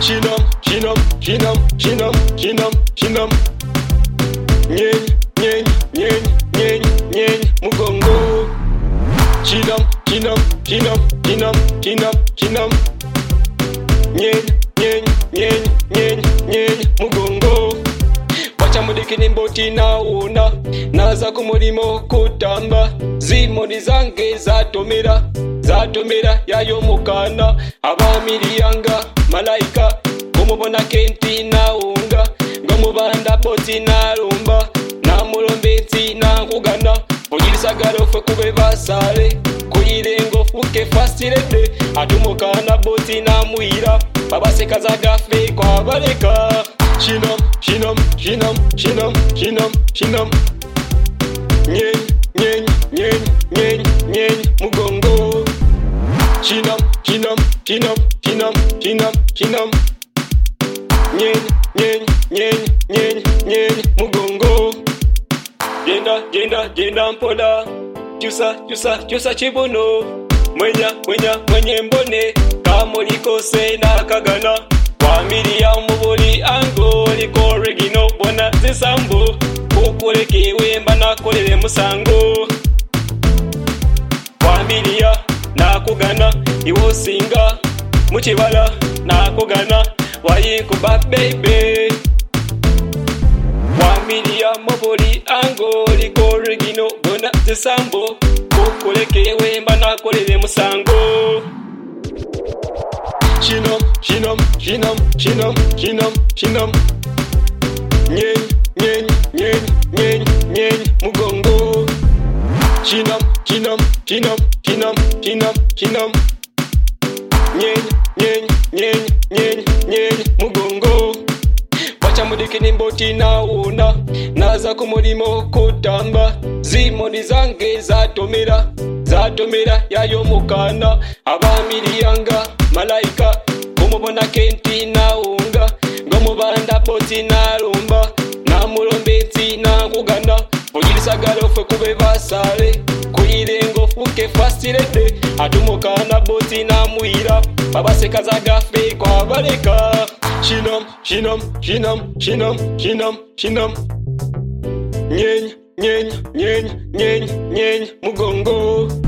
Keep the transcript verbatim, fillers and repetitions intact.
Shinam, shinam, shinam, shinam, shinam, shinam. Nyeny, nyeny, nyeny, nyeny, nyeny, mugongo. Shinam, shinam, shinam, shinam, shinam, shinam. Nyeny, nyeny, nyeny, nyeny, nyeny, mugongo. Wacha mudikini mboti naona, naza kumulimo kutamba. Zimoni zange zatomera, zatomera yayo mukana. Abamiliyanga malaika, kumubona kenti naunga. Ngomubanda poti narumba, namulombeti nakugana. Ojirisagalo fwe kube basale, kuyirengo fuke fasirede. Atumukana boti namuira, babaseka zagafe kwa baleka. Shinam, shinam, shinam, shinam, shinam, shinam. Nyeny, nyeny, nyeny, nyeny, nyeny, mugongo. Shinam, shinam, shinam, shinam, shinam, shinam. Nyeny, nyeny, nyeny, nyeny, nyeny, mugongo. Jenda, jenda, jenda mpola. Chusa, chusa, chusa chibuno. Mwenya, mwenya, mwenye mbone. Kamoliko se na kagana. Wamiri ya mubuli ango. Liko regino bona zisambo. Kukuleke wemba na kolele musango. Wamiri ya nakugana. Iwo singa muchibala nakugana. Wayikuba baby. Wamiri ya mubuli ango. Liko regino bona zisambo. Kukuleke wemba na kolele musango. Shinam, shinam, shinam, shinam, shinam, shinam. Nyeny, nyeny, nyeny, nyeny, nyeny, mugongo. Shinam, shinam, shinam, shinam, shinam, shinam. Nyeny, nyeny, nyeny, nyeny, nyeny, mugongo. Wacha mudikini mboti naona, naza kumulimo kutamba. Zimoni zange zatomera, zatomera yayo mukana. Abamiliyanga malaika, kumubona kenti naunga. Ngomubanda poti narumba, namulombeti nakugana. Ojirisagalo fwe kube basale, kuyirengo fuke fasirede. Atumukana boti namuira, babaseka zagafe kwa baleka. Shinam, shinam, shinam, shinam, shinam, shinam. Nyeny, nyeny, nyeny, nyeny, nyeny, mugongo.